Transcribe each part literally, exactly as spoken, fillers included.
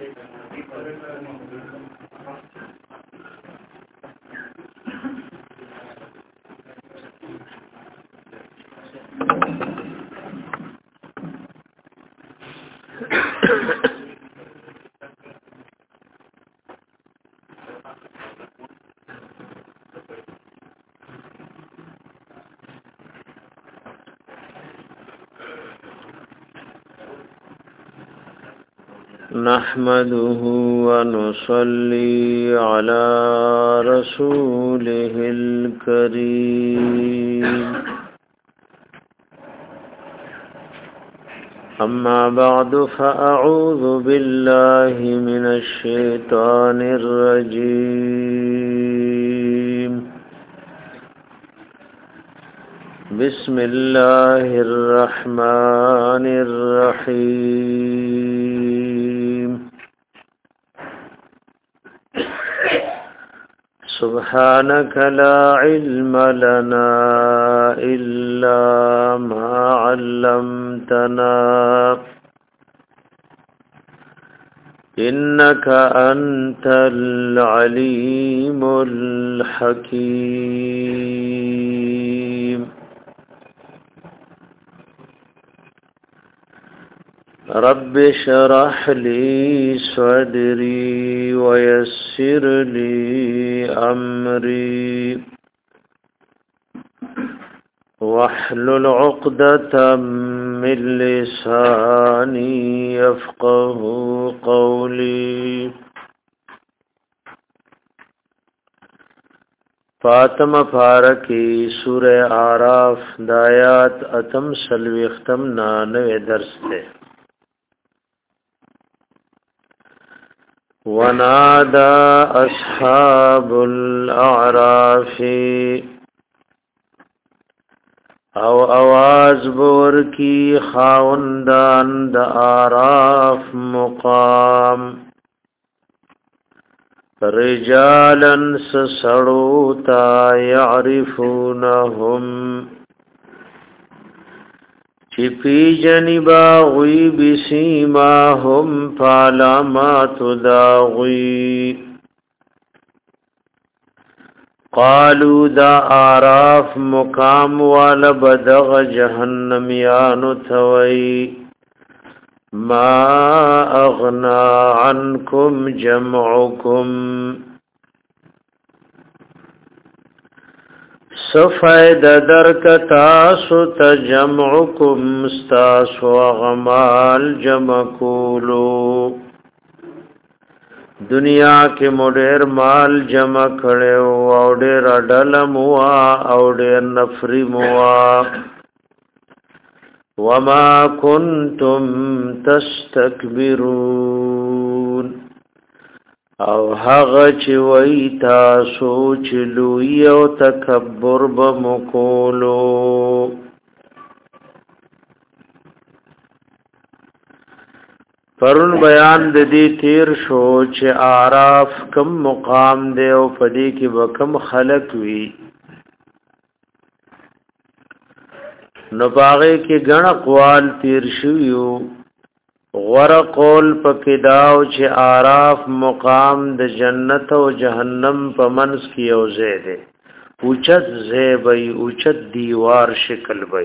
نحمده ونصلي على رسوله الكريم أما بعد فأعوذ بالله من الشيطان الرجيم بسم الله الرحمن الرحيم سبحانك لا علم لنا إلا ما علمتنا إنك أنت العليم الحكيم رب اشرح لي صدري ويسر لي أمري واحلل عقدة من لساني يفقه قولي فاطمہ فارکی سورہ آراف دایات اتم سلوی ختم نانوے درس تے ونادى أصحاب الأعراف او आवाज بور کی خاوندان د آراف مقام رجالا سسڑوتا يعرفونهم چی پی جنبا غوی بسیماهم فعلامات دا غوی قالوا دا آراف مقام والا بدغ جہنمیانو توئی ما اغنا عنکم جمعکم سفید درک تاسو تجمعکم ستاسو غمال جمع کولو دنیا کې مډیر مال جمع کړو او ډیر ډل موا او ډیر نفری موا وما کنتم تستكبرون او هغه چې وای تاسو چې لوی او تکبر به مکولو پرون بیان د دې تیر شو چې آراف کم مقام دی او پدې کې وکم خلق وی نو باغې کې غن اقوال تیر شویو غور قول پکې داو چې آراف مقام د جنت او جهنم په منځ کې یو ځای دی اوچت ځای وي اوچت دیوار شکل وي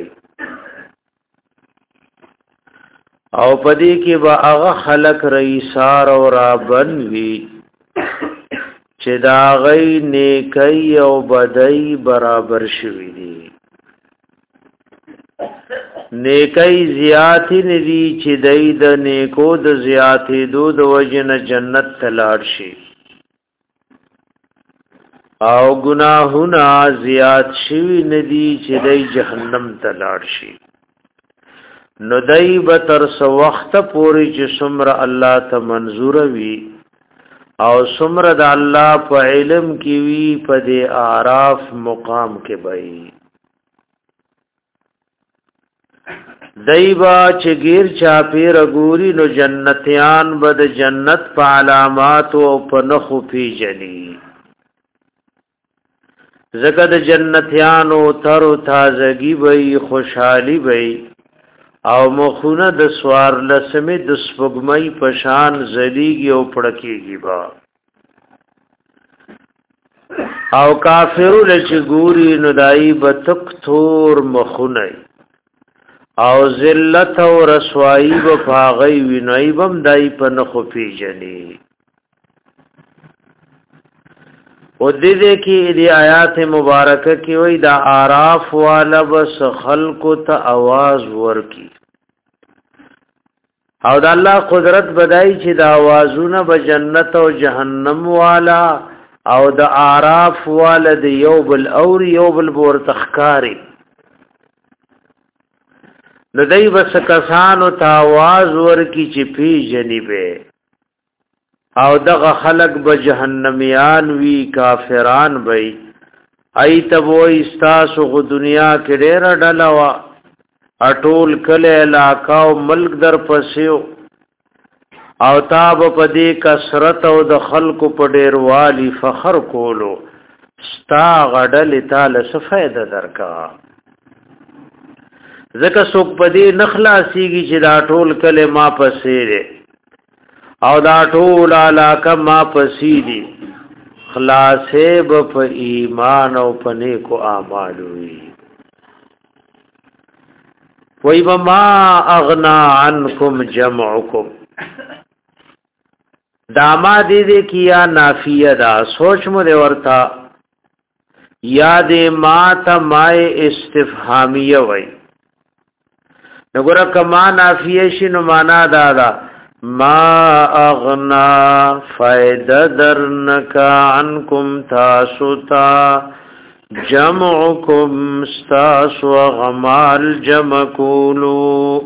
او پدې کې با هغه خلق رئیسار او رابن وی چې دا غي نیکی او بدای برابر شوی دي نیکی زیاتی ندی چې دای د نیکو د زیاتې دو د وجنه جنت تلاړ شي او گناهونه زیات شوی ندی چې دای جهنم تلاړ شي نو دای به تر سو وخت پورې چې څومره الله ته منظور وي او څومره د الله په علم کې وي په دې آراف مقام کې وي دایبا چې غیر چا پیر ګوري نو جنتیان بد جنت په علامات او په نخو پیجني زګد جنتیانو تر تازگی وي خوشحالي وي او مخونه د سوار لسمه د سپګمۍ پشان زلیږي او پړکیږي با او کافرو لچ ګوري نو دای بتک تور مخونه او ذلت او رسوایی و پاغی وینای بم دای په نخو پیجنی او دې دې کې دې آیات مبارکه کې وای دا আরাف والا بس خلق ته आवाज ورکی او د الله قدرت بدای چې دا आवाजونه به جنت او جهنم والا او د আরাف والا د یوبل اور یوبل بور تخکاری ندای بس کسانو ته आवाज ورکی چې پی جنبه او دغه خلق به جهنميان وی کافران وی ایت وو استاسو غ دنیا کې ډېر ډلوا اټول کله علاقہ او ملک در پسیو او تاب پدې کثرت او د خلق په ډېر والی فخر کولو ستا غډل تعالی سفیده درکا زکه څوک پدې نخلاصيږي چې دا ټول کله ما پسې او دا ټول علاقه ما پسیدی خلاصې په ایمان او په نیکو اعمال وی وای ما اغنا عنکم جمعکم داما دې دې کیا نافیه دا سوچ مو دې ورتا یاد ما ته مای استفهامیه وای نګور کما نافیه شنو معنا دادا ما اغنا فائدہ درنکا عنکم تاسوتا جمعکم ستاسو غمال جمع کولو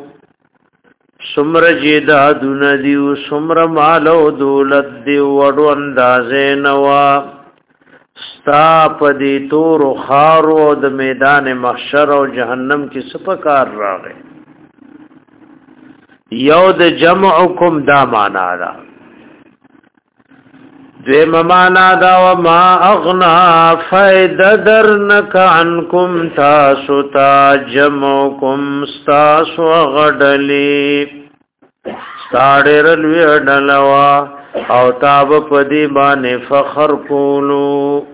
سمر جدادون دیو سمر مالو دولت دیو وڑو اندازے نوا ستا پدی تور و خارو د میدان محشر و جہنم کی سپکار راغے یو د جمعکم دا معنا دا دویم معنا دا و ما اغنا فائدہ درنک عنکم تاسو تا جمعکم ستاسو غډلی ستاړرلوی ډلوا او تاب پدی باندې فخر کولو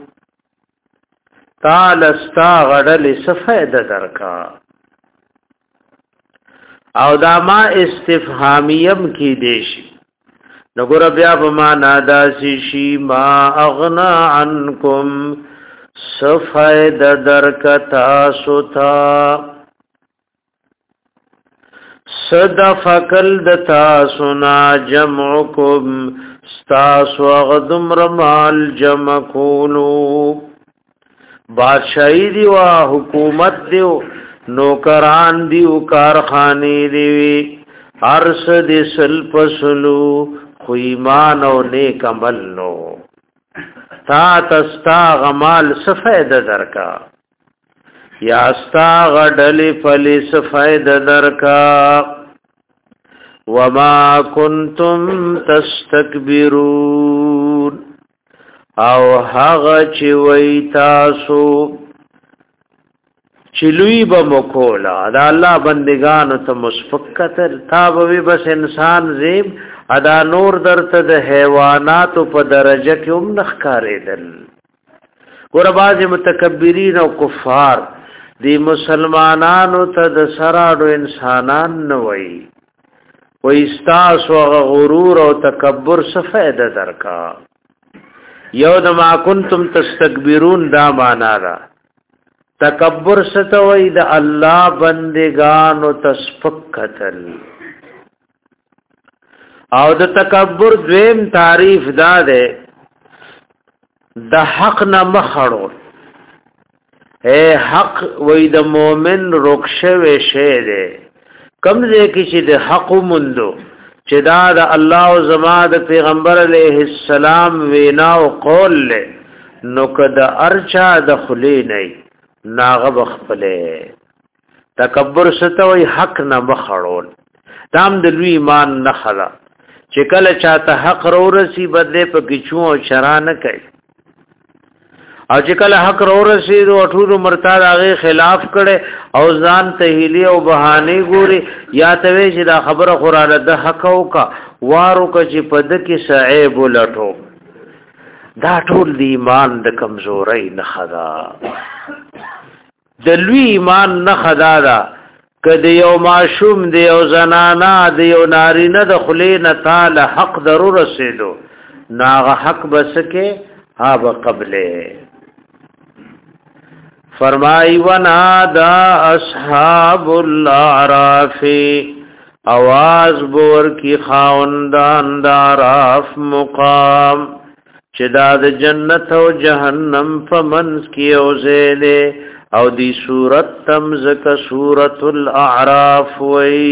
تعالی ستا غډلی سفیده درکا او دا ما استفهامیم کی دیشی نګور بیا په معنا داسي شي ما اغنا عنکم سفید درکتا سوتا صد فکل دتا سنا جمعکم ستاسو غدم رمال جمع کولو بادشاہی دی وا حکومت دیو نوکران دیو کارخانی دیوی عرص دی سل پسلو خو ایمان او نیک عمل نو تا تستا غمال سفید درکا یا استا غډلی فلی سفید درکا وما کنتم تستكبرون او هغه چې وای تاسو چلوی با مکولا دا اللہ بندگانو تا مسفقتر تا بوی بس انسان زیب ادا نور در تا دا حیواناتو پا درجہ کی ام نخکاری دل گورا بعض متکبرین و کفار دی مسلمانانو تا دا سرادو انسانان نوئی و استاس و غرور و تکبر سفید درکا یو دا ما کنتم تستکبرون دا مانا دا تکبر ستوي د الله بندگانو تسفقتل او د تکبر دویم تعریف دا ده د حق نه مخړو اے حق وې د مؤمن رخصه وشه ده کم دې کې چې د حق مندو چې دا د الله او زما د پیغمبر علیه السلام وینا او قول له نو کده ارچا د خلی نه ناغب خپله تکبر ستوي حق نه مخړول تام د لوی ایمان نه خلا چې کله چاته حق ورسی بده په کیچو او شرانه کوي او چې کله حق رو رسید او ټول مرتاد هغه خلاف کړي او ځان ته هیلي او بهانه ګوري یا ته چې دا خبره قرانه د حق او کا وارو کا چې پد کې صعيب لټو دا ټول دی ایمان د کمزورۍ نه خدا د لوی ایمان نه خدا دا کله یو معشوم دی او زنانا دی او نارینه د خلینه تعالی حق ضرور رسیدو ناغه حق بسکه ها بقبله فرمای ونادا اصحاب الاعراف आवाज بور کی خاوندان داراف مقام چدا د جنت او جهنم فمنس کی اوزله او دی صورت تمزک صورت الاعراف وی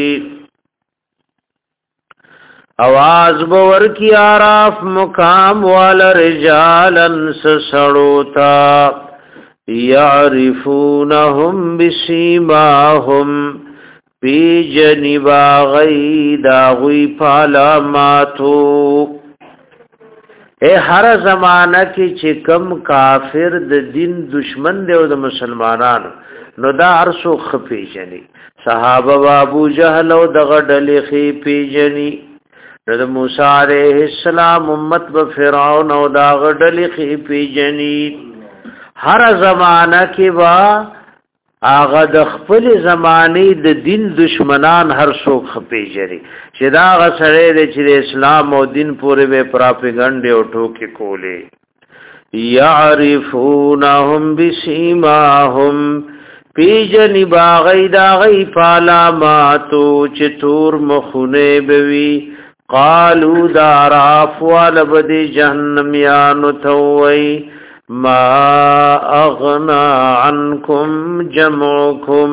आवाज بور کی आराफ مقام والا رجالن سسڑوتا یعرفونهم بسیماهم پی جنبا غیدا غی پالاماتو اے ہر زمانہ کی چکم کافر د دین دشمن دی او د مسلمانانو نو دا ارسو خپی جنی صحابه ابو جهل او د غډلې خې پیجنی د موسی علیہ السلام امت به فرعون او دا غډلې خې پیجنی هر زمانہ کې وا اغه د خپل زمانه د دین دشمنان هر څوک خپېجري چې دا غسړې د چې اسلام او دین پورې به پراپګاندا او ټوکې کولې يعرفونهم بسيماهم پیجنی باغی دا غی پالاماتو چتور مخونه بوی قالو داراف والبد جهنم یانو تووی ما اغنا عنکم جمعکم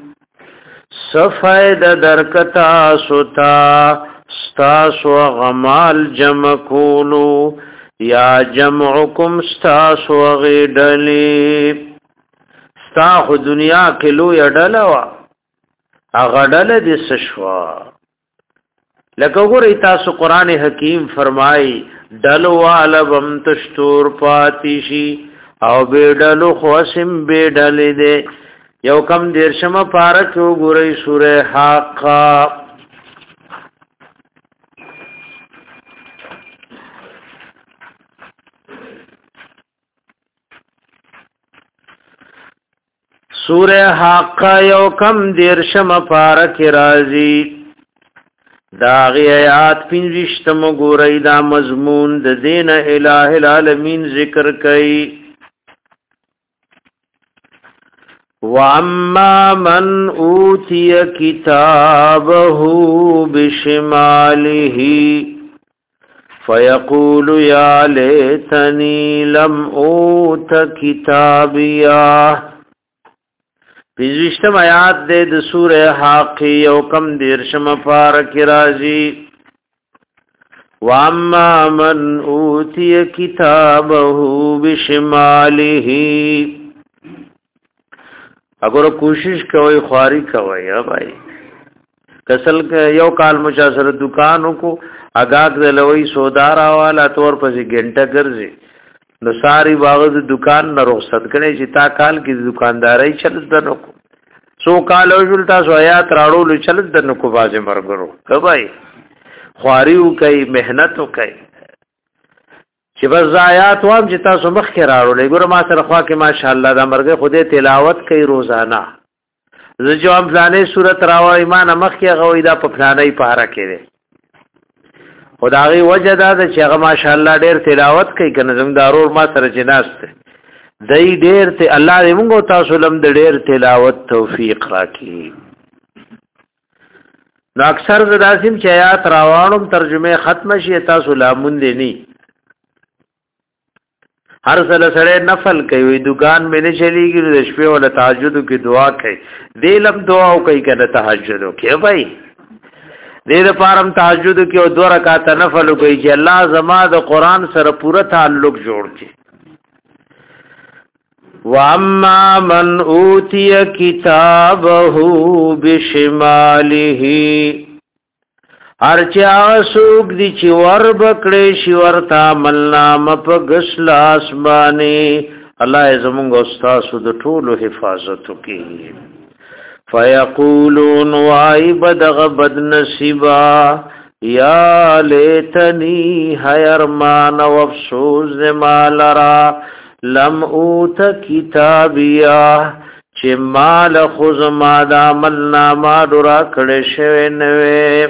سفید درکتا ستا ستاسو غمال جمع کولو یا جمعکم ستاسو غیدلی ستا خو دنیا کلو یا ڈلوا اغدل دی سشوا لکه گوری تاسو قرآن حکیم فرمائی ڈلو علبم تشتور پاتیشی او بے ڈلو خواسم بے ڈلی دے یو کم دیرشم پارکو گوری سور حاقا سور حاقا یو کم دیرشم پارک رازی داغی آیات پینزشتم گوری دا مضمون دا دین الہ العالمین ذکر کئی وَأَمَّا مَنْ أُوتِيَ كِتَابَهُ بِشِمَالِهِ فَيَقُولُ يَا لَيْتَنِي لَمْ أُوتَ كِتَابِيَهْ پینزشتم آیات دے د سورہ حاقی یو کم دیرشم پارک رازی وَأَمَّا مَنْ أُوتِيَ كِتَابَهُ بِشِمَالِهِ اگر کوشش کوئی خواری کوئی یا بھائی کسل یو کال مچاسر دکانوں کو اگاگ دلوئی سودارا والا طور پسی گھنٹا گرزی نو ساری باغ د دکان نه رخصت کړي چې تا کال کې دکانداري چلت دنو کو سو کال وجل تاسو آیات راړو چلت دنو کو بازه مرګرو کبای خواریو کوي مهنت کوي چې بس آیات وام چې تاسو مخ کې راړو لګور ما سره خوا کې ماشاءالله دا مرګ خوده تلاوت کوي روزانه زه جو ام پلانې صورت راو ایمان مخ کې غوي دا په پلانې پاره کې خدای وجه دا چې هغه ماشاءالله ډېر تلاوت کوي کنه زمدارور ما سره جناسته دای ډېر ته الله دې موږ تاسو لم د ډېر تلاوت توفیق راکړي نو اکثر داسیم چې آیات راوانم ترجمه ختم شي تاسو لامون دي ني هر سره سره نفل کوي دکان مې نه چلیږي د شپې ولا تهجد کې دعا کوي دلم دعا کوي کنه تهجد کوي بھائی دې د پارم تهجد کې او دوه رکعات نفل کوي چې الله زما د قران سره پوره تعلق جوړ کړي واما من اوتی کتابه بشماله ارچا سوق دي چې ور بکړې شي ورتا ملنام په غسلاس باندې الله زمونږ استاد د ټولو حفاظت کوي. فیقولون وای بدغ بد نصیبا یا لیتنی حیرمان و افسوس مالرا لم اوت کتابیا چې مال خود ما د عمل نامه درا کړې شوی نوې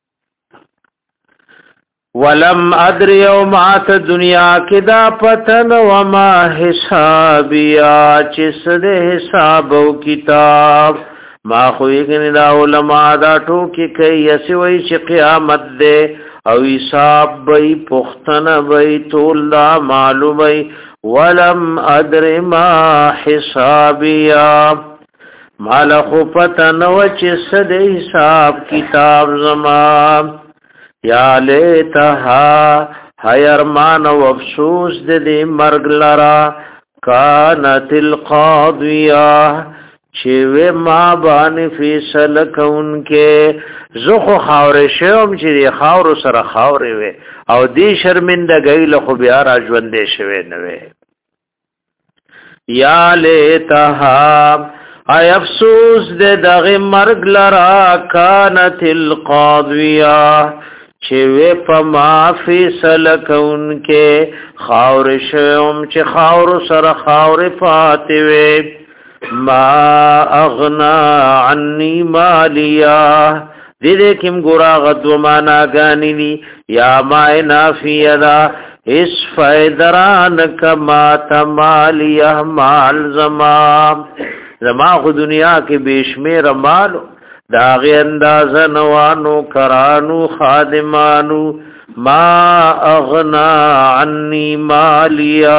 ولم ادري يوم ات دنیا کې دا پتن و ما حسابیا چې سده حساب او کتاب ما خو یې دا علماء دا ټوکی کوي اسی وای چې قیامت ده او حساب به پختنه به تول دا معلومه ولم ادر ما حسابیا مال خو پتن و چې سده حساب کتاب زما یا لیتها حیرمان و افسوس دې مرګ لرا کانت القاضیه چې ما باندې فیصله کوونکې زخه خاورې شوم چې خاور سره خاورې وي او دې شرمندګۍ له خو بیا را ژوندې شوی نه وي یا لیتها ای افسوس دې دغه مرګ لرا کانت القاضیه چې وې په ما فیصله کوونکې خاور شوم چې خاور سره خاورې پاتې وي ما اغنا عني مالیا دې دې کوم ګورا غدو معنا غانلی یا ما نافیه دا اس فیدران کما تمالیا مال زما زما خو دنیا کې بشمیر مالو داغه انداز نوانو کرانو خادمانو ما اغنا عني مالیا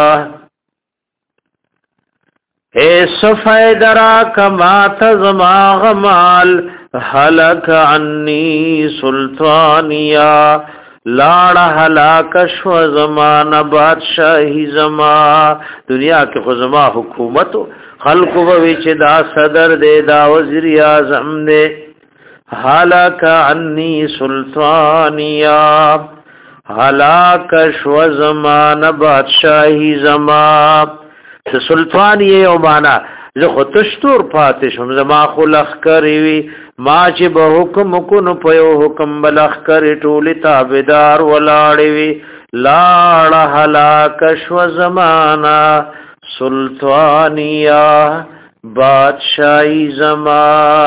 اے سفیدرا کما تزما غمال حلق عنی سلطانیا لاړ حلاک شو زمان بادشاہی زما دنیا کې خو زما حکومت خلق وی چې دا صدر دې دا وزیر اعظم دې حلق عنی سلطانیا حلاک شو زمان بادشاہی زما د سلطان یې او معنا زه خو تشتور پاتې شم زما خو لخ کوي وي ما چې به حکم کو نو په یو حکم بلخ کوي ټول تابعدار ولاړې وي لاړ هلاک شو زمانہ سلطانیا بادشاہی زما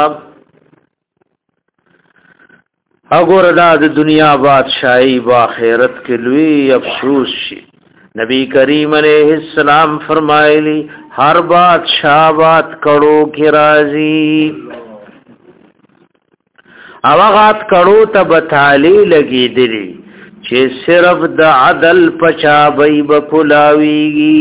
اګور دا د دنیا بادشاہی با آخرت کې لوی افسوس شي. نبی کریم علیہ السلام فرمایلی ہر بادشاہ بات کڑو کی راضی اواغات کڑو تب تالی لگی دلی چې صرف د عدل پچا بی بکلاویگی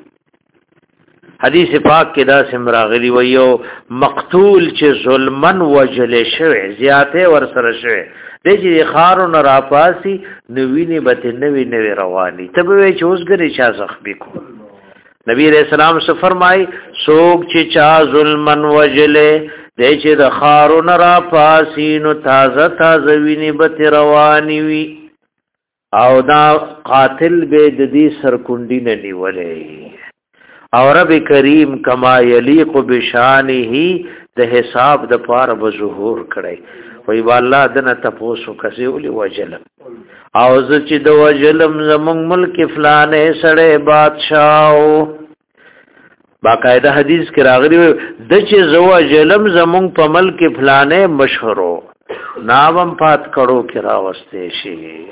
حدیث پاک کې دا سمراغلی ویو مقتول چې ظلمن وجل شوه زیاته ور سره شوه د چې خارو نه راپاسي نوینه به نوی نوی رواني تبه چې اوسګری چا زخمی کو نبی رسول الله صلی فرمای سوق چې چا ظلمن وجله د چې د خارو نه راپاسي نو تازه تازه ویني به رواني وي او دا قاتل به د دې سرکونډي نه نیولې او رب کریم کما یلیق بشانه د حساب د پاره به ظهور کړي وی والله دنه تاسو کسي ولي وجل او ز چې د وجلم زمون ملک فلانه سړې بادشاہو باقاعده حدیث کې راغلی د چې زو وجلم زمون په ملک فلانه مشهورو ناوم پات کړو کې راوستې شي.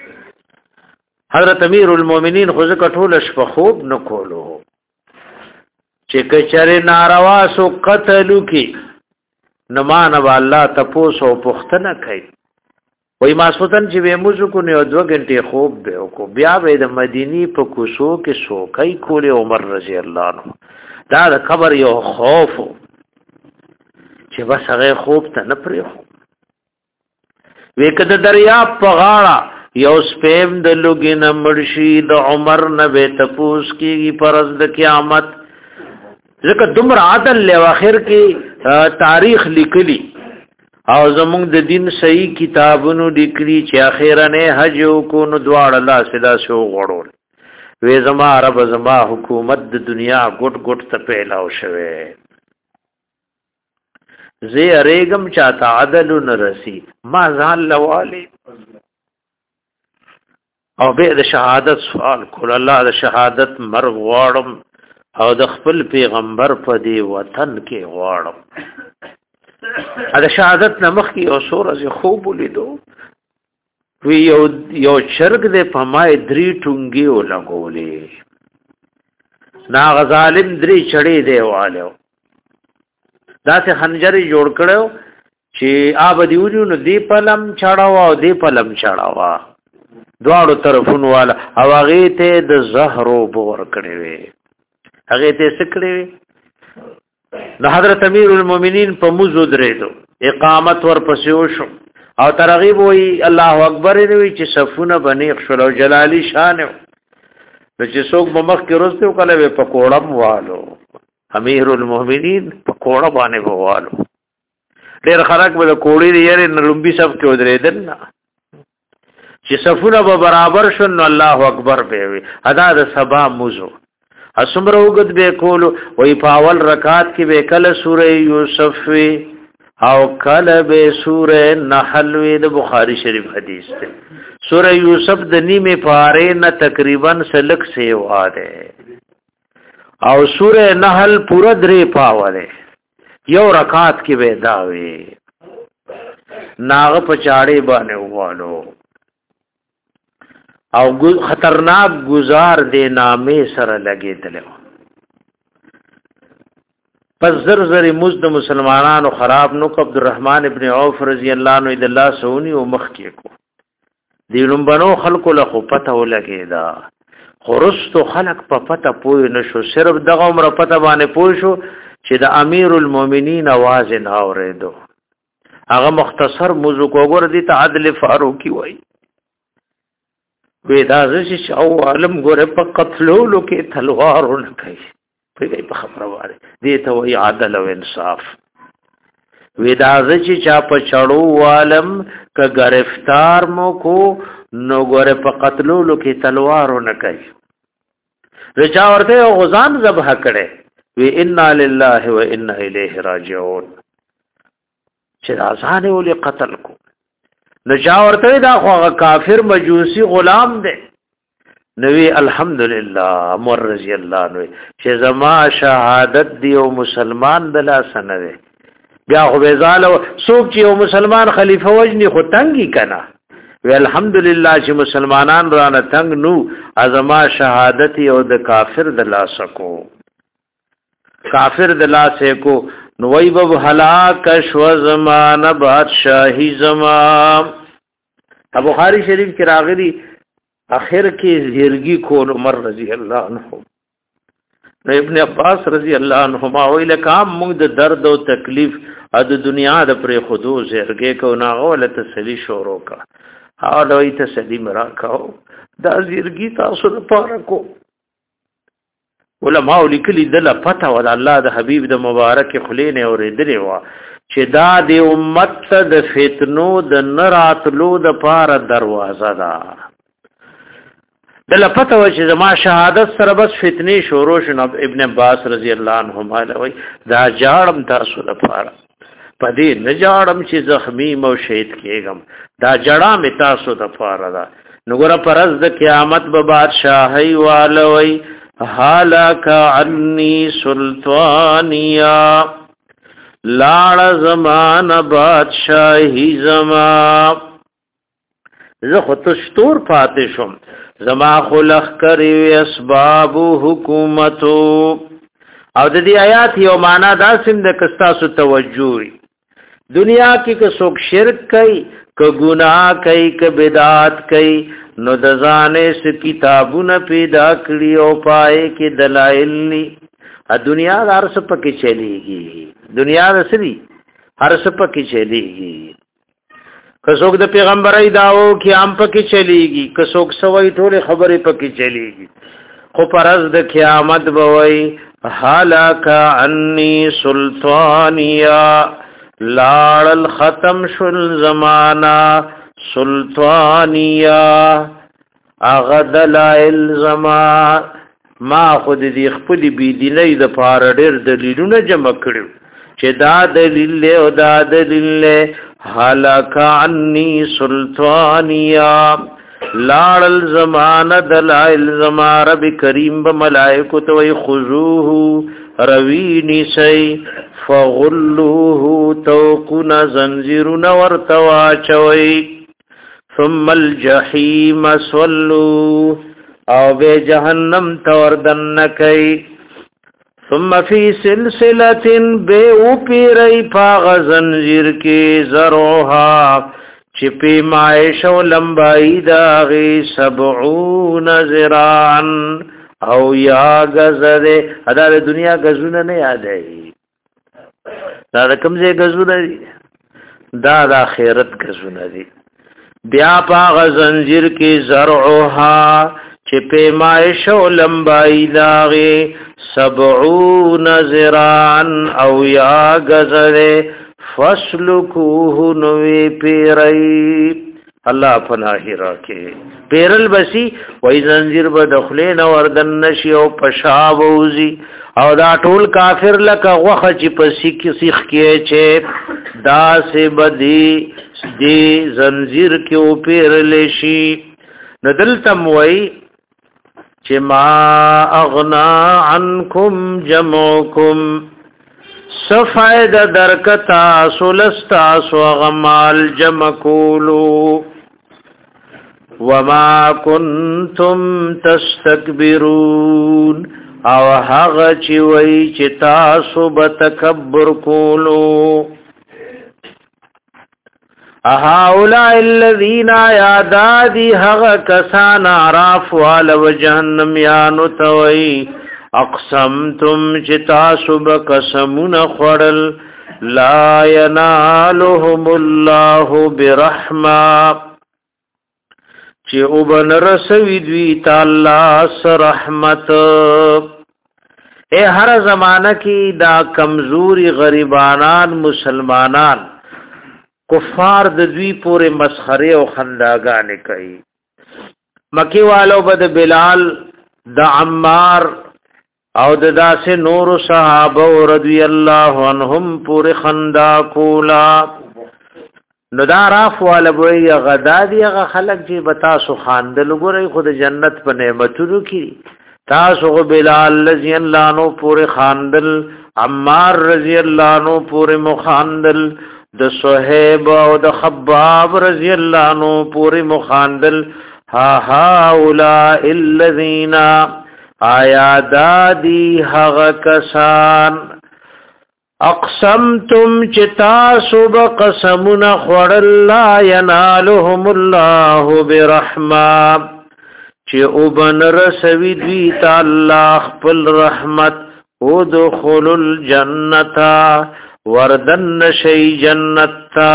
حضرت امیر المؤمنین خو ځکه ټول شپه خوب نه کولو چې کچره ناروا سو قتلو کې نمان و الله تپوسو پختنه کوي وای ماسوتن چې به موږ کو نه دو غنټه خوب به کو بیا به د مدینی په کوسو کې سو کوي کول عمر رضی الله عنه دا د خبر یو خوف چې بس هغه خوب ته نه پرې خو وکړه دریاب په غاړه یو سپیم د لوګین مرشي د عمر نه به تپوس کیږي پرز د قیامت ځکه دومره عدل له اخر کې تاریخ لیکلی او زمونږ د دین صحیح کتابونو لیکلي چې اخیرا نه حج کو نو دواړه الله صدا شو غړول وې زما رب زما حکومت د دنیا ګټ ګټ ته پیلاو شوه زه ریګم چاته عدل نرسي ما ځان لواله او به د شهادت سوال کول الله د شهادت مرغ غواړم او د خپل پیغمبر په دی وطن کې غواړم دا شهادت نمخ کی او سور از خوب لیدو وی یو یو چرګ دې پمای درې ټونګي ولګولې نا غزالم درې چړې دی والو دا څه خنجر جوړ کړو چې آب دیونو نو دی پلم چړاوا او دی پلم چړاوا دواړو طرفونو والا او هغه ته د زهرو بور کړې وي هغه ته سکړې نو حضرت امیر المؤمنین په موزو درېدو اقامت ور پسې وشو او ترغیب وی الله اکبر وی چې صفونه بنیخ شول او جلالی شان نو چې څوک مخ کې روسته کله په کوړم والو امیر المؤمنین په کوړه باندې ووالو ډېر خلک به کوړی یې نلمبي سب کې ودرېدل نه چې صفونه به برابر شون نو الله اکبر به وی ادا د سبا موزو اسمره وګد به کولو وی په اول رکعات کې به کله سوره یوسف وی او کله به سوره نحل وی د بخاری شریف حدیث ته سوره یوسف د نیمه پاره نه تقریبا سلک سیوا ده او سوره نحل پورا درې پاوله یو رکعات کې به داوي ناغ پچاړې باندې ووالو او خطرناک گزار دے نامے سره لګېدل پس زر زر مزد مسلمانانو خراب نو کو عبدالرحمن ابن عوف رضی الله عنه د الله سونی او مخ کې کو دینم بنو خلق له خو پته ولګېدا خرستو خلق په پته پوي نشو صرف دغه عمر پته باندې پوي شو چې د امیر المؤمنین आवाज نه اورېدو هغه مختصر موضوع کوګور دي ته عدل فاروقی وای وې دا چې او عالم ګوره په قتلولو کې تلوار نه کوي په دې په خبره واره دې ته وی عدل او انصاف وې دا چې چا په چړو عالم ک گرفتار مو کو نو ګوره په قتلولو کې تلوار نه کوي رچا ورته غزان ذبح کړي وی انا لله و انا الیه راجعون چې ځان ولې قتل کو نجا ورته دا خو کافر مجوسی غلام دی نوی الحمدلله امر رضی الله عنه چې زما شهادت دی او مسلمان دلا سند بیا خو بزاله سوق چې او مسلمان خلیفہ وجنی خو تنګی کنا وی الحمدلله چې مسلمانان رانه تنگ نو ازما شهادت او د کافر دلا سکو کافر دلا سکو نو وی بب هلاک شو زمان بادشاہی زمان بخاری شریف کی راغلی اخر کې زیرگی کول عمر رضی الله عنه نو ابن عباس رضی الله عنهما وی لکام موږ د درد او تکلیف د دنیا د پر خودو زیرګه کو ناغول تسلی شروع کا او دوی تسلی مرا کاو دا زیرگی تاسو لپاره کو علماء لیکلي دله پته ول الله د حبیب د مبارک خلینه اوریدلې وا چې دا د امت د فتنو د نراتلو د پار دروازه ده دله پته و چې زما شهادت سره بس فتنې شروع شنه ابن عباس رضی الله عنهما لوي دا جاړم تاسو لپاره پدې نه جاړم چې زخمی مو شهید کېږم دا جړه می تاسو د پاره ده نګره پرز د قیامت به بادشاہي والوي حالک عني سلطانیا لاړ زمان بادشاہی زما زه خو تشتور پاتې شم زما خلق کری اسباب حکومتو او د دې آیات یو معنا دا سم د کستاسو توجه دنیا کې که څوک شرک کوي که ګناه کوي که بدعت کوي نو د ځانې س کتابونه پیدا کړی او پای کې دلایل ني ا دنیا د ارس پکې چلیږي دنیا د سړي هر څه پکې چلیږي که څوک د پیغمبري داو کې ام پکې چلیږي که څوک سوي ټول خبرې پکې چلیږي خو پرز د قیامت بوي حالک عني سلطانیا لاړ الختم شل زمانہ سلطانیا اغدلائل زما ما خود دی خپل بی دیني د پاره ډېر دلیلونه جمع کړو چې دا دلیل له او دا دلیل له هلاک عني سلطانیا لاړ الزمان دلائل زما رب کریم ب ملائکه تو خذوه روینی سی فغلوه توقنا زنجرون ورتوا چوي ثم الجحیم صلوا او به جهنم توردن کئ ثم فی سلسلۃ بے اوپری پاغ زنجیر کی زروها چپی مایشو لمبائی داغی سبعون ذراعن او یا گزره ادا د دنیا گزونه نه یادای دا کوم ځای گزونه دي دا د آخرت گزونه دي بیا پاغ زنجیر کی زرعها چې پیمایش او لمبای داغه سبعون ذراعن او یا گزره فسلکوه نوی پیری الله پناهی راکه پیرل بسی وای زنجیر به دخلین وردن نشي او پشاووزی او دا ټول کافر لکه غوخه چې پسی کی سیخ کې چې دا سه بدی دی زنجیر کې او پیرل شي ندل تم وای چې ما اغنا عنکم جمعکم سفید درکتا سلستا سوغمال جمع کولو وما کنتم تستکبرون او حق چوئی چتا سب تکبر کولو اهؤلاء الذين يعدادي حق کسان عراف والو جهنم یانو توئی اقسمتم چتا سب قسمون خورل لا ینالهم الله برحمه چه اوبن رسوی دوی تعالی سرحمت اے ہر زمانہ کی دا کمزوری غریبانان مسلمانان کفار د دوی پورے مسخره او خنداګانې کوي مکی والو بد بلال د عمار او د داسې نور صحابه رضی الله عنهم پورې خندا کولا نو دا راف والا بوئی غدا دی غ خلق چې بتا سو خاندل ګورې خود جنت په نعمتونو کې تاسو بلال رضی الله عنه پورې خاندل عمار رضی الله عنه پورې مخاندل د صہیب او د خباب رضی الله عنه پورې مخاندل ها ها اولئک الذین آیا دادی حق کسان اقسمتم چتا سب قسمون خورل لا ینالهم الله برحمه چه اوبن رسوی دوی تا اللہ خپل رحمت ادخل الجنتا وردن شی جنتا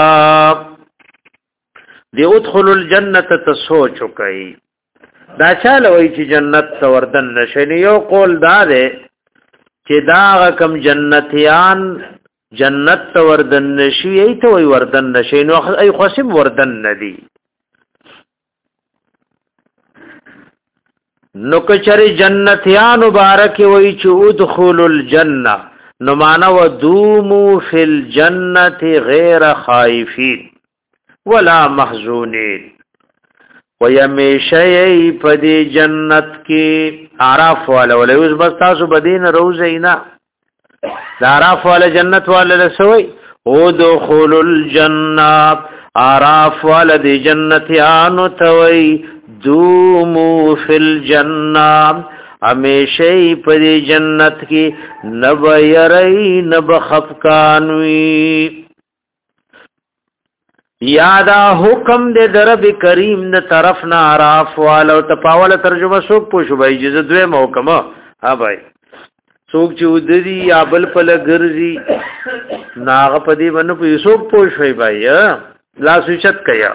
دی ادخل الجنت تسوچو کئی دا چاله وای چې جنت ته وردن نشي یو قول دا ده چې دا کم جنتیان جنت ته وردن نشي ای ته وای وردن نشي نو ای خصم وردن ندي نو کچری جنتیان مبارک وای چې ادخلوا الجنه نو معنا ودوموا فی الجنه غیر خائفین ولا محزونین ویمیشی پدی جنت کی عراف والا ولی اوز بس تاسو بدین روزینا عراف والا جنت والا لسوی ادخل الجنہ عراف والا دی جنتیانو توی دومو فی الجنہ ہمیشی پدی جنت کی نب یرئی نب خفکانوی یادا حکم دے درب کریم دے طرف نا عراف والا تپاوالا ترجمه سوک پوشو بھائی جزا دوے محکم ہاں بھائی سوک چودری یا بل پل گرزی ناغ پدی بنو پی سوک پوشوی بھائی لا سوچت کیا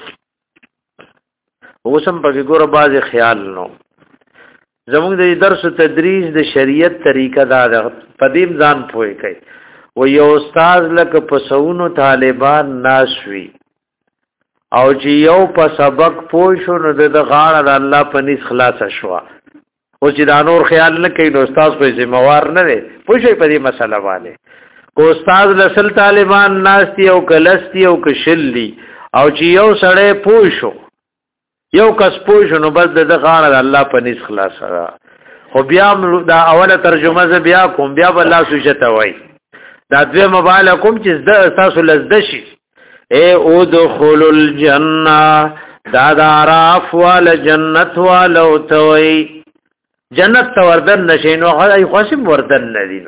وسم پاکی گورا باز خیال نو زمونږ د درس تدریس د شریعت طریقه دا پدیم ځان پوي کوي و یو استاد لکه پسونو طالبان ناشوي او چې یو په سبق پوه شو نو د غاړه د الله په نس خلاص شو او چې دا نور خیال نه کوي نو استاد په ذمہوار نه دی پوه شي په دې مسله باندې کو استاد لسل طالبان ناشتي او کلستی او کشلی او چې یو سړی پوه شو یو کس پوه شو نو بس د غاړه د الله په نس خلاص را خو بیا دا اوله ترجمه ز بیا کوم بیا بل الله سوچته وای دا دوی مبالغه کوم چې د تاسو لزدشي اے ادخل الجنہ دادا عراف والا جنت والا توئی جنت تا وردن نشینو ای خوشم وردن ندینو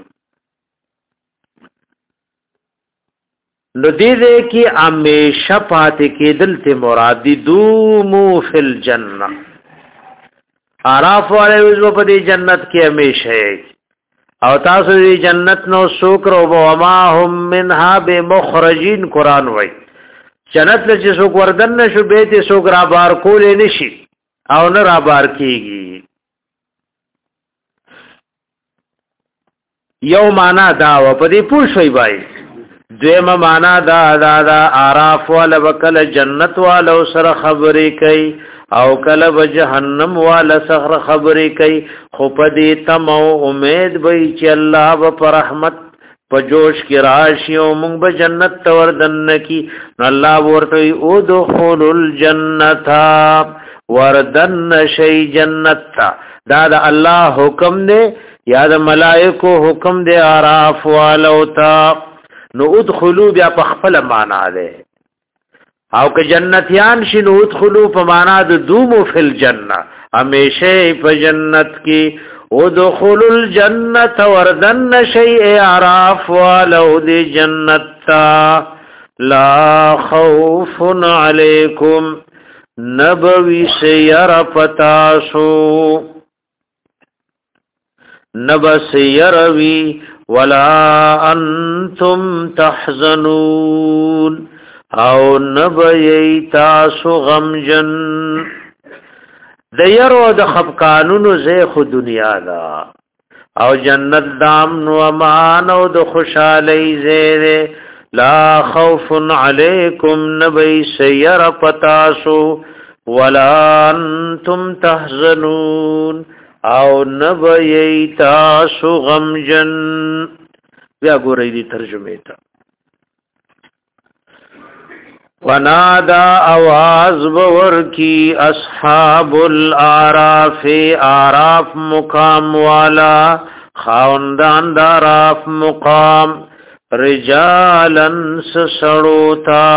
نو دیدے کی امیشہ پاتے کی دل تے مرادی دومو فی الجنہ عراف والے وزو پا دی جنت کی امیشہ ہے او تاسو دی جنت نو سوکر و وما هم منها بے مخرجین قرآن وی جنت له چې څوک وردن نشو به ته څوک را بار کولې نشي او نه را بار کیږي یو معنا دا و په دې پوښوي بای دویمه معنا دا دا دا عراف ولا وکل جنت والا سره خبرې کوي او کله به جهنم والا سره خبرې کوي خو په دې تم او امید وي چې الله په رحمت په جوش کې راشي او موږ به جنت ته وردن کی نو الله ورته او دخول الجنت وردن شی جنت دا د الله حکم دی یا د ملائکو حکم دی عراف والو تا نو ادخلوا بیا په خپل معنا ده او که جنتیان شي نو ادخلوا په معنا د دومو فی الجنه همیشه په جنت کې ادخل الجنة وردن شيء عراف ولو دي جنتا لا خوف عليكم نبوي سير پتاسو نب سيروي ولا انتم تحزنون او نبي تاسو غمجن د يرو د خفقانونو زه خو دنیا دا او جنت دام نو امان او د خوشالۍ زه لا خوف علیکم نبی سیر پتاسو ولا انتم تحزنون او نبی تاسو غمجن بیا ګورئ دی ترجمه ته ونادا आवाज بور کی اصحاب الاعراف اعراف مقام والا خاندان داراف مقام رجالن سسڑوتا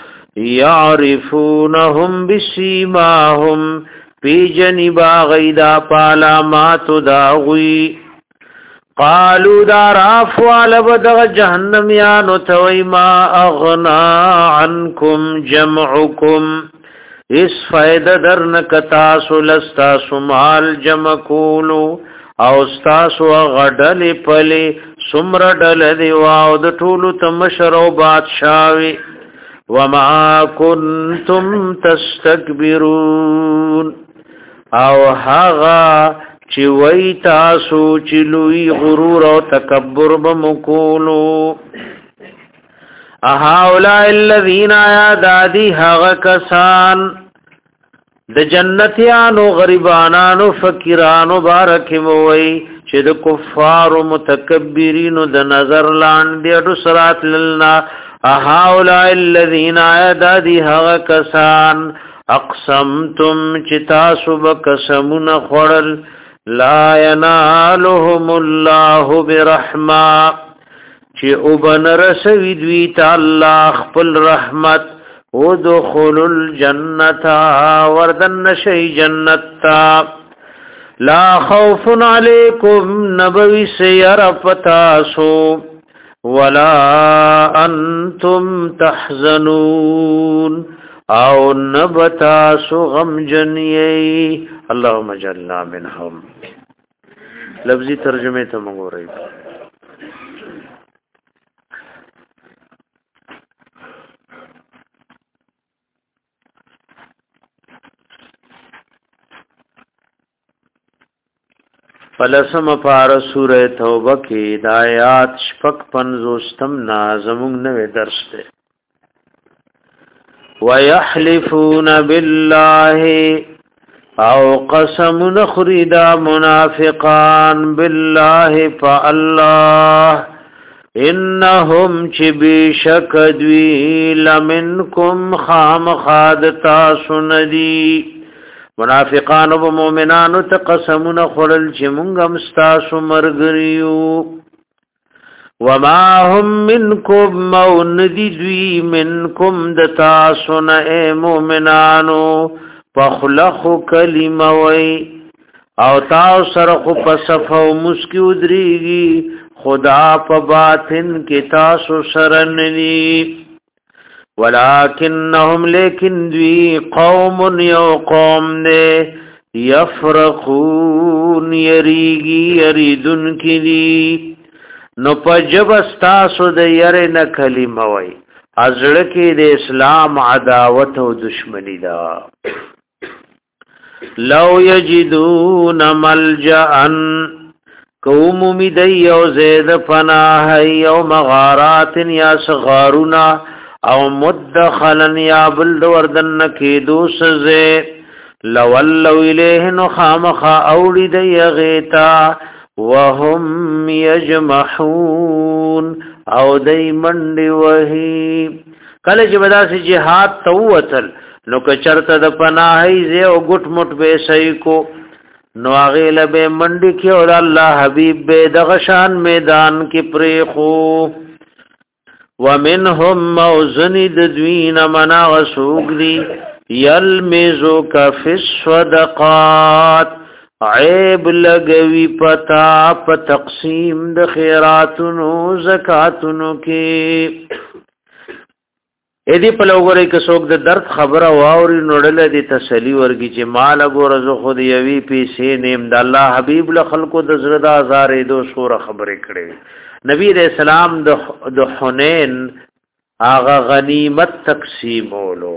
یعرفونهم بسیماهم پی جنبا غیدا پالامات داغوی قالوا داراف والبدغ جهنم یانو توی ما اغنا عنکم جمعکم اس فائدہ درنک تاسو لستاسو مال جمع کولو او ستاسو غډل پلی سمر ډل دی واو د ټولو تمشر او بادشاہي وما کنتم تستكبرون او هغه چې وای تاسو چې لوی غرور او تکبر بمکولو اهؤلاء الذين يدادي هغه کسان د جنتیانو غریبانانو فقیرانو بارک موي چې د کفار او متکبرینو د نظر لاندې د صراط لنا اهؤلاء الذين يدادي هغه کسان اقسمتم چې تاسو بقسمون خړل لا ينالهم الله برحمه چې وبن رسوي دوی ته الله خپل رحمت ودخل الجنه وردن شي جنتا لا خوف عليكم نبوي سير پتاسو ولا انتم تحزنون او نبتاسو غمجنیئی اللهم اجعلنا منهم لفظی ترجمه ته موږ رہی فلسم پار سورہ توبہ کی ہدایات شپک پنځوستم نا زمونږ نوې درس ده ويحلفون بالله او قسم نخردا منافقان بالله فالله انهم چبی شکدوی لمنکم خام خادتا سندی منافقان و مومنانو تقسمون خورل چی منگم ستاسو مرگریو وما هم منکم موندی دوی منکم دتاسو نئے مومنانو پخلخو کلموی او تاو سرخو پسفو مسکی ادریگی خدا په باطن کې تاسو سرننی ولکنهم لیکن دوی قوم یو قوم نه یفرقون یریگی یریدن کلی نو پجب استاسو د یره نه کلمه وای ازړه کې د اسلام عداوت او دشمنی دا لو یجدون ملجأن قوم میدی یو زید پناہ یو مغارات یا صغارونا او مدخلن یا بلد وردن کی دوسزے لولو الیہ نخامخا اولی دی غیتا وهم یجمحون او دی مندی وحی کل جبدا سی جہاد تووتل نو کچرت د پناہی زی او گٹ مٹ بیسی کو نو اغیل بے منڈی کی اور اللہ حبیب بے دغشان میدان کی پریخو ومنهم موزن ددوین منا غسوگ دی یلمزو کا فی الصدقات عیب لگوی پتا پا تقسیم د خیراتنو زکاتنو کی ایدی پلوګورې که څوک د درد خبره واوري نوړل دي تسلی ورګي چې مال غور زه خود یوي پیسې نیم د الله حبيب له خلقو د زړه د ازارې دو سوره خبرې کړې نبی رسول الله د د حنین هغه غنیمت تقسیمولو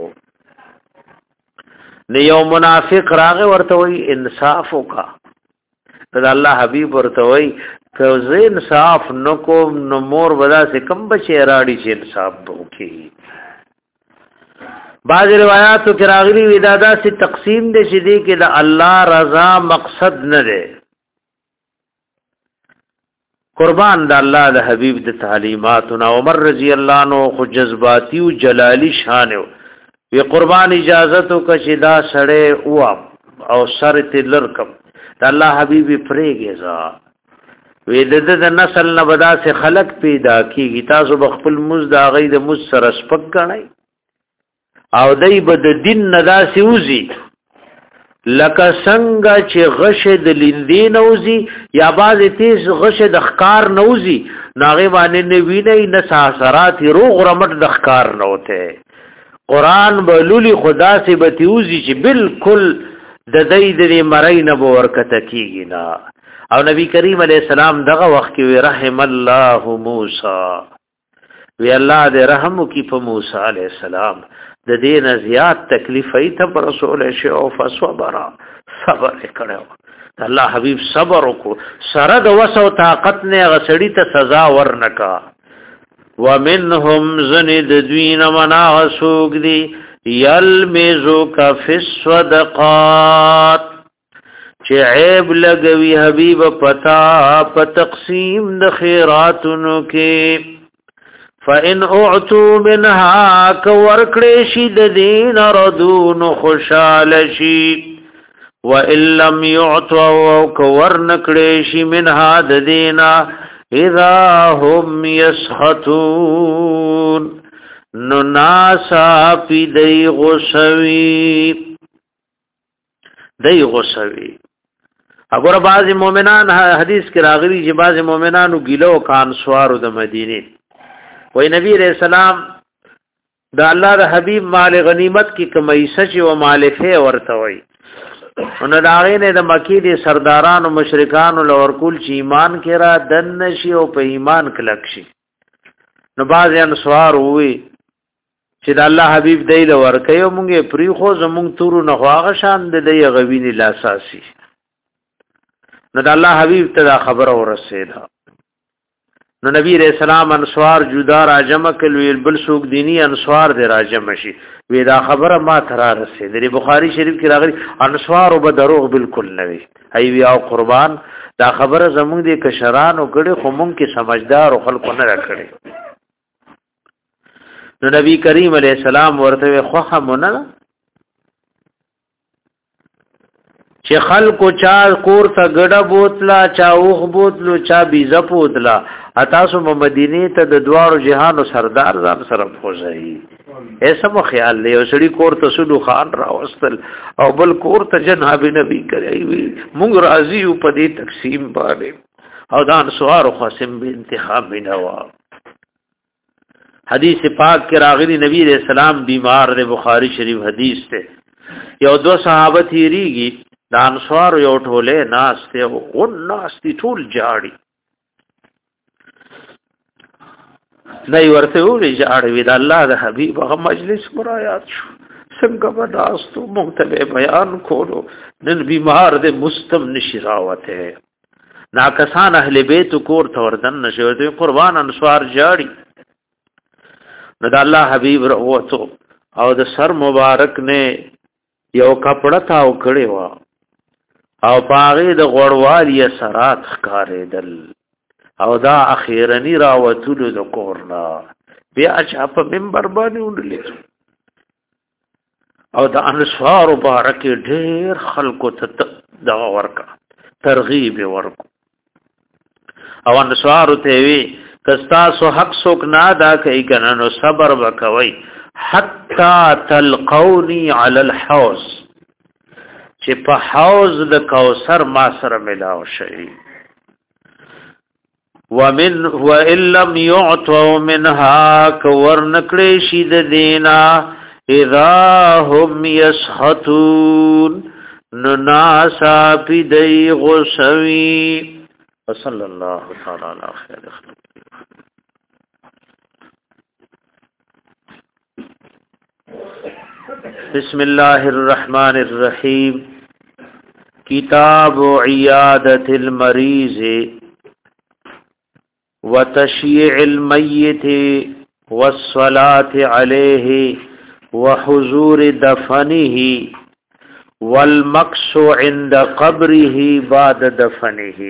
نه یو منافق راغه ورته وي انصاف وکا د الله حبيب ورته وي که زه انصاف نکوم نو مور ودا سے کم بچی راړي چې انصاف وکي بعض روایاتو کې راغلي ودادا سے تقسیم دي چې دي کې د الله رضا مقصد نه ده قربان د الله د حبيب د تعلیماتنا عمر رضی الله عنه خو جذباتی او جلالی شان وي قربان اجازه تو کشدا سړې او او سر تلرکم د الله حبيب پرېږه وې د نسل نه بدا سے خلق پیدا کیږي تاسو بخپل مز د غي د مز سر سپک کړئ او دای بد دین ندا سی وزي لکه څنګه چې غشه د لیندین اوزي یا باز تیز غشه د خکار نوزي ناغه باندې نه ویني نه ساسرات روغ رمټ د خکار نه وته قران بلولي خدا سی بتیوزي چې بالکل د دای د مړی نه ورکته کیږي نا او نبی کریم علیہ السلام دغه وخت کې رحم الله موسی وی الله دې رحم کی په موسی علیہ السلام د دین زیات تکلیف ایته پر رسول شي او فصبر صبر کړو الله حبیب صبر وکړو سره د وسو طاقت نه غسړی ته سزا ورنکا ومنهم زند دوین منا غسوق دی یلمزو کف الصدقات چې عیب لګوي حبیب پتا په تقسیم د خیراتونو کې فَإِنْ أُعْتُوا مِنْهَا كَوَرْكْرِ شِدَ دِينَ رَدُونُ خُشَالَ شِي وَإِنْ لَمْ يُعْتُوا كَوَرْنَكْرِ شِي مِنْهَا دَدِينَ إِذَا هُمْ يَسْخَطُونَ نُنَاسَا پی دی غسوی دی غسوی اگر بعض مومنان حدیث کی راغلی چې بعض مومنانو گیلو کان سوارو د مدینه وی نبی علیہ السلام دا الله د حبیب مال غنیمت کی کمی سچ و مالفه ورته وی ان داغه نه د مکی دي سرداران او مشرکان او ورکول چې ایمان کړه دن نشي او په ایمان کلک شي نو باز انصار وی چې د الله حبیب دی له ورکه یو مونږه پری خو زمونږ تورو نه خواغه شان د دی غوینه لاساسي نو د الله حبیب ته خبر ورسېده نو نبی رسول الله انصار جدا راجم کل بل سوق دینی انصار دے راجم شي وی دا خبره ما ترا رسید دی بخاری شریف کې راغلی انصار وب دروغ بالکل نه وی ای وی او قربان دا خبره زموږ دي کشران او ګړي خو مونږ کې سمجھدار او خلکو نه راکړي نو نبی کریم علیہ السلام ورته خوخه مونږ چې خلکو چا کور ته ګډه بوتلا چا اوخ بوتلو چا بیزه بوتلا اتاسو مدینه ته د دوارو جهانو سردار ځان سره پوزای ایسمو خیال له وسړي کور ته سلو خان راوستل او بل کور ته جناب نبی کوي مونږ راضی په دې تقسیم باندې او دان سوار خاصم به انتخاب بنوا حدیث پاک کې راغلی نبی رسول الله بیمار دی بخاری شریف حدیث ته یو دو صحابه تیریږي د انصار یو ټوله ناس ته او ناس تی ټول جاړي نه ورته وی جاړي وی د الله د حبيب هغه مجلس مرایات شو څنګه بداستو مختلف بیان کولو نن بیمار د مستم نشراوته ناکسان اهل بیت کور توردن نشوته قربان انصار جاړي نو د الله حبيب وروته او د سر مبارک نه یو کپڑا تاو کړي وا او پاغه د غړوالي سرات ښکارېدل او دا اخیرنی راوتلو د کورنا بیا چې په منبر باندې وندل او د انصار مبارک ډېر خلکو ته دا ورکا ترغیب ورکو او انصار ته وی کستا سو حق سوک نه دا کوي کنه نو صبر وکوي حتا تلقوني على الحوض چې په حوض د کوثر ما سره ملاو شي ومن وان لم يعطوا منها كور نکړي شي د دینا اذا هم يسخطون نناسا بدي غسوي صلى الله تعالى على خير خلق بسم الله الرحمن الرحيم کتاب عیادت المریض وتشیع المیت والصلاة علیه وحضور دفنه والمکس عند قبره بعد دفنه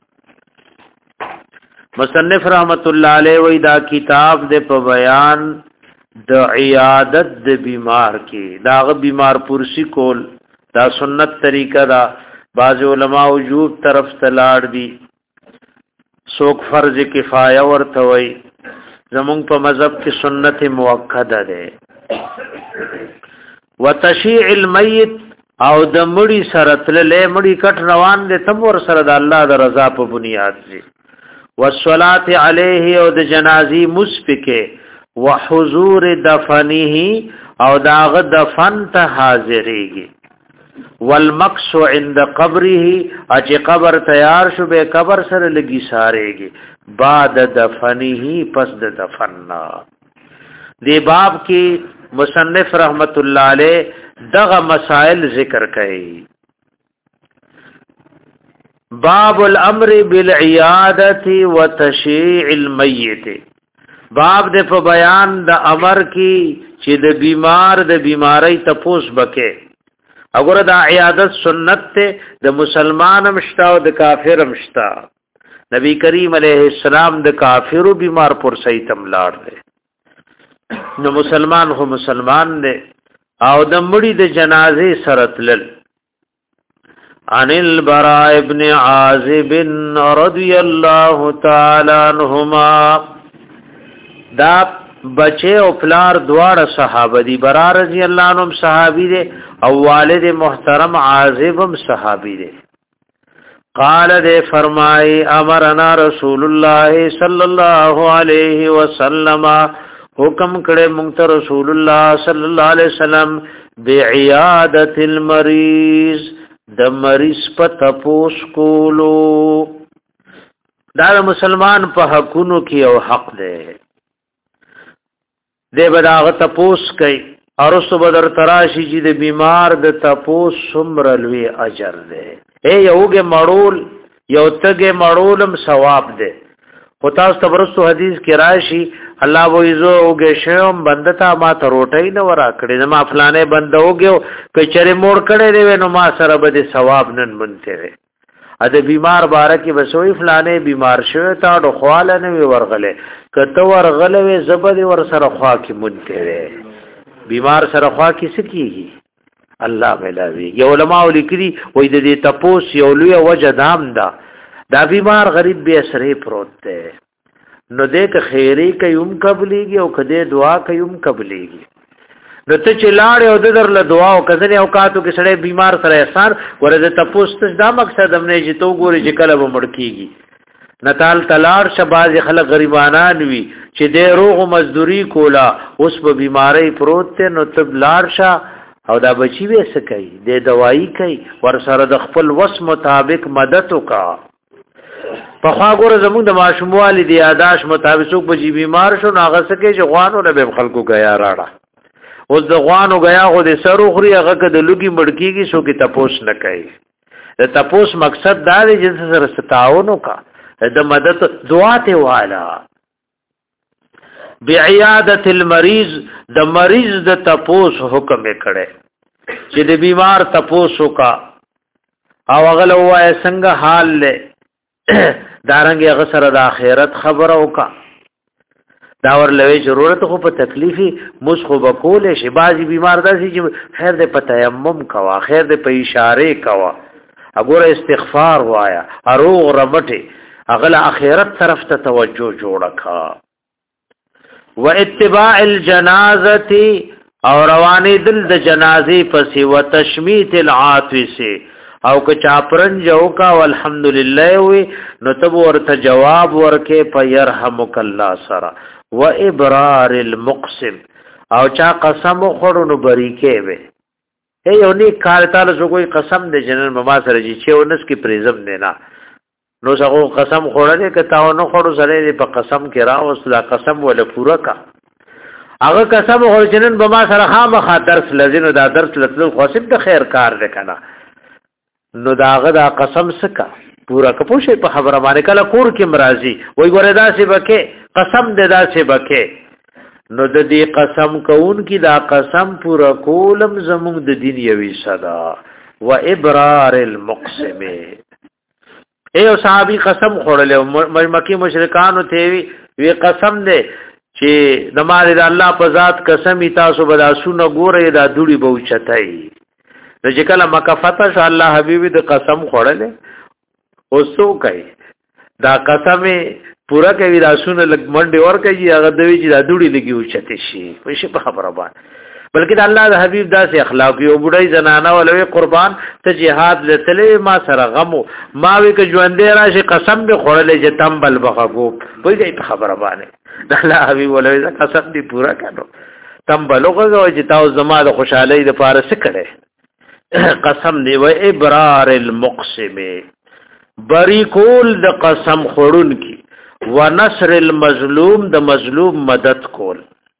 مصنف رحمت الله علیه وی دا کتاب دے په بیان د عیادت د بیمار کې داغه بیمار پرسی کول دا سنت طریقہ دا بعض علماء وجوب طرف تلاړ دي سوک فرض کفایه ورته وي زمونږ په مذهب کې سنت موکده ده وتشیع المیت او د مړي سره تللې مړي کټ روان دي تم ور سره د الله د رضا په بنیاد دي والصلاه علیه او د جنازي مسفکه وحضور دفنه او داغه دفن ته حاضرېږي والمکس عند قبره اچ قبر تیار شو به قبر سره لګي ساريږي بعد دفنه پس د دفننا دی باب کې مصنف رحمت الله علیه دغه مسائل ذکر کړي باب الامر بالعیاده وتشیع المیت باب د په بیان د امر کې چې د بیمار د بیماری تپوس بکې اگر دا عیادت سنت ته د مسلمان مشتا او د کافر مشتا نبی کریم علیہ السلام د کافرو بیمار پر سیتم لاړ دے نو مسلمان هو مسلمان دے او د مړي د جنازې سره تلل عن البراء ابن عازب رضی الله تعالی عنہما دا بچے او پلار دواړه صحابه دي برا رضی الله عنهم صحابي دي او والد محترم عازبم صحابي دي قال دے فرمائی امرنا رسول الله صلی الله علیه وسلم حکم کړه مونږ رسول الله صلی الله علیه وسلم بعیادت المریض د مریض په تپوس کولو دا مسلمان په حقونو کې او حق ده دے بداغ تپوس کئی ارسو بدر تراشی جی دے بیمار دے تپوس سمرلوی اجر دے اے یوگے مڑول یو تگے مڑولم ثواب دے خو تاسو تبرستو حدیث کې راشي الله وایزو اوګه شوم بندتا ما ته روټي نه ورا کړې ما فلانه بند اوګو کچره موړ کړې دی نو ما سره به ثواب نن مونته ا د بیمار بارکه بسوي فلانه بیمار شوی تا د خواله نه ورغله کته ورغله زبر ور سره خوا کې مونته بیمار سره خوا کې سکیږي الله ملاوي یو علماء لیکلي وای د دې تپوس یو لوی وجه دام دا دا بیمار غریب به سره پروت ده نو دې که خیری کوم قبليږي او کده دعا کوم قبليږي نو ته چې لاړ او د درله دعا او کزنه اوقاتو کې سړی بیمار سره احسان ورته تپوس ته دا مقصد هم نه چې تو ګوري چې کله به مړ کیږي نتال تلار شباز خلک غریبانان وي چې د روغ مزدوری کولا اوس په بیماری پروت ته نو تب لار شه او دا بچی وې سکي د دوايي کوي ور سره د خپل وس مطابق مدد وکا په خوا ګوره زموږ د ماشوموالي دی یاداش مطابق څوک بچی بیمار شو ناغه سکه چې غوانو نه به خلکو غیا راړه اوس د غوانو غیا خو د سرو خوري هغه د لوګي مړکیږي سو کې تپوس نه کوي د تپوس مقصد دا دی چې سره ستاونو کا د مدد دعا ته والا بعیادت المریض د مریض د تپوس حکم کړي چې د بیمار تپوس وکا او هغه لوای څنګه حال له دارنګ هغه سره د آخرت خبره وکا دا ورلوي ضرورت خو په تکلیفي مسخو بکول شي بازي بیمار داسي چې خیر دې په تیمم کوا خیر دې په اشاره کوا وګوره استغفار وایا اروغ رمټه اغل اخرت طرف ته توجه جوړه کا و اتباع الجنازه او رواني دل د جنازې پسې و تشميت العاطس او که چاپرن جو کا والحمدلله وي نو تب ورته جواب ورکه په يرحمک الله سرا و ابرار المقسم او چا قسم خورو نو بریکه وي اے یو نیک کار تعالی سو کوئی قسم دې جنن مما سره چې چونس کی پریزم دینا نو څنګه قسم خوړلې ک تاو نو خورو سره په قسم کې راوس لا قسم ولا پورا کا هغه قسم خور جنن بما سره خامخا درس لذین دا درس لتل خواسب د خیر کار وکنا نو داغه دا قسم سکا پورا کپوشه په خبره باندې کله کور کې مرাজি وای ګوره دا سی بکه قسم دې دا سی بکه نو د دې قسم کون کی دا قسم پورا کولم زموږ د دین یوي صدا و ابرار المقسم اے صحابي قسم خورل مکی مشرکانو ته وی وی قسم دې چې د مال د الله په ذات قسم تاسو بدا سونه ګوره دا دوړي به چتای نو چې کله مکه فتح شو الله حبیبی د قسم خوړل اوسو کوي دا قسم پورا کوي دا سونه لګ منډه ور کوي هغه دوی چې دا دوړي لګي او چته شي په شي په خبره باندې بلکې د الله د حبیب داسې اخلاق یو بډای زنانه ولوي قربان ته jihad لته ما سره غمو ما وی ک ژوندې راشي قسم به خوړلې چې تمبل بخغو په دې خبره باندې د الله حبیب ولوي قسم دې پورا کړو تمبل وګورئ چې تاسو زما د خوشحالي د پاره څه کړي قسم دی و ابرار المقسم بری کول د قسم خورون کی و نصر المظلوم د مظلوم مدد کول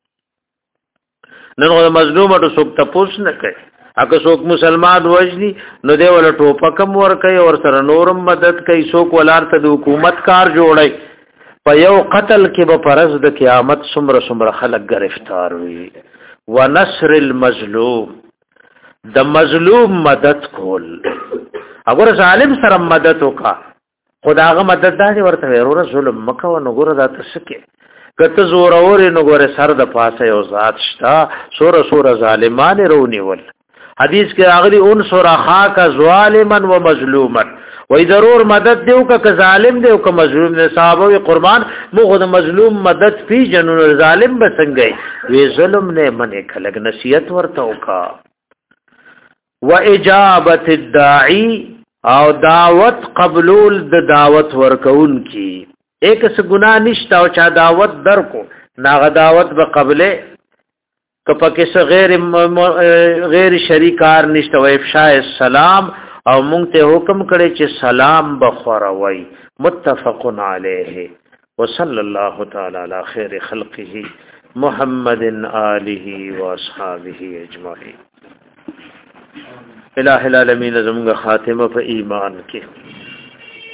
نن غو مظلوم ته څوک تاسو نه کوي اګه څوک مسلمان وجني نو دی ول ټوپکم ور کوي او سره نورم مدد کوي څوک ولار ته د حکومت کار جوړي په یو قتل کې به پرز د قیامت سمره سمره خلک گرفتار وي و نصر المظلوم د مظلوم مدد کول اگر ظالم سره مدد وکا خداغه مدد داسې ورته ورور ظلم مکو نو ګور دا تسکه کته زور اور نو ګور سر د پاسه یو ذات شتا سور سور ظالمان رونی ول حدیث کې اغلی ان سور اخاک ظالما و مظلوما وای ضرور مدد دیو که ظالم دیو که مظلوم نه صحابه قربان مو خود مظلوم مدد پی جنون ظالم بسنګي وی ظلم نه منه کلک نصیحت ورته وکا و اجابت الداعی او دعوت قبول د دعوت ورکون کی ایک اس گناہ نشتا او چا دعوت در کو ناغ دعوت به قبله کپکس غیر غیر شریکار نشتا و افشاء السلام او مونږ ته حکم کړي چې سلام بخوروي متفق علیه وصلی الله تعالی علی خیر خلقه محمد آله و اصحابہ اجمعین الہ العالمین زمونږ خاتمه په ایمان کې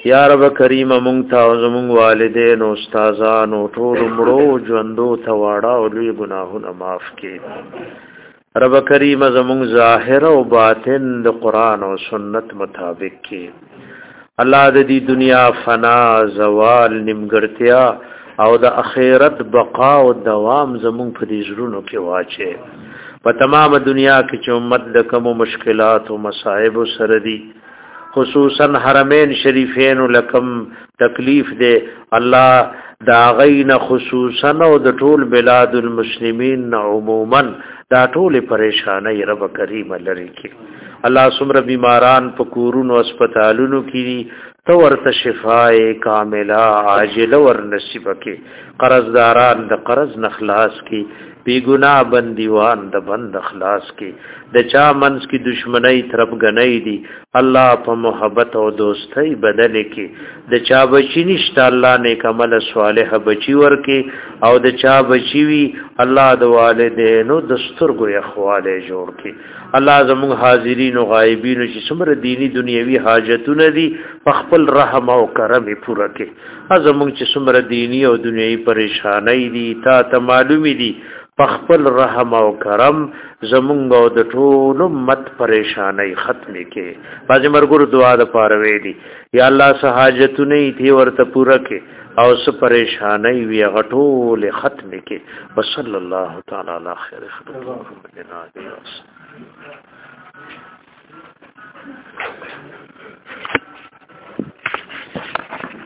یا رب کریم مونږ ته او زمونږ والدین او استادان او ټول مړو ژوندو ته واړه او لوی ګناهونه معاف کړي رب کریم زمونږ ظاهر او باطن د قران او سنت مطابق کړي الله د دې دنیا فنا زوال نیمګړتیا او د اخرت بقا او دوام زمونږ په دې زړونو کې واچي په تمام دنیا کې چې امت د کوم مشکلات او مصائب سره دي خصوصا حرمین شریفین لکم تکلیف دے الله دا غین خصوصا او د ټول بلاد المسلمین عموما دا ټول پریشانی رب کریم لري کی الله سمر بیماران په کورونو هسپتالونو کې تو ورته شفای کامله عاجله ور نصیب کی قرضداران د قرض نخلاص کی بی گناہ بندیوان د بند اخلاص کی د چا منس کی دشمنی طرف گنئی دی الله په محبت او دوستۍ بدل کی د چا بچی نشته الله نیک عمل صالح بچی ورکی او د چا بچی وی الله د والدینو دستورګو اخواله جوړ کی الله زموږ حاضرین او غایبین چې څومره دینی دنیوي حاجتونه دي په خپل رحم او کرم پوره کی زموږ چې څومره دینی او دنیوي پریشانای دي تا ته معلومی دي پخپل رحم او کرم زمونږ او د ټول امت پریشانای ختم کې باز مرګور دعا د پاره ویلي یا الله سہاجتونه تی ورته پوره کې او س پریشانای وی غټول ختم کې وصلی الله تعالی علی خیر خلق محمد